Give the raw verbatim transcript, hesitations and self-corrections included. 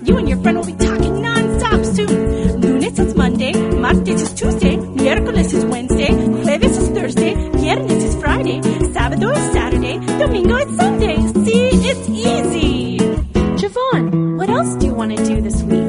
You and your friend will be talking non-stop soon. Lunes is Monday, martes is Tuesday, miércoles is Wednesday, jueves is Thursday, viernes is Friday, sábado is Saturday, domingo is Sunday. See, it's easy. Javon, what else do you want to do this week?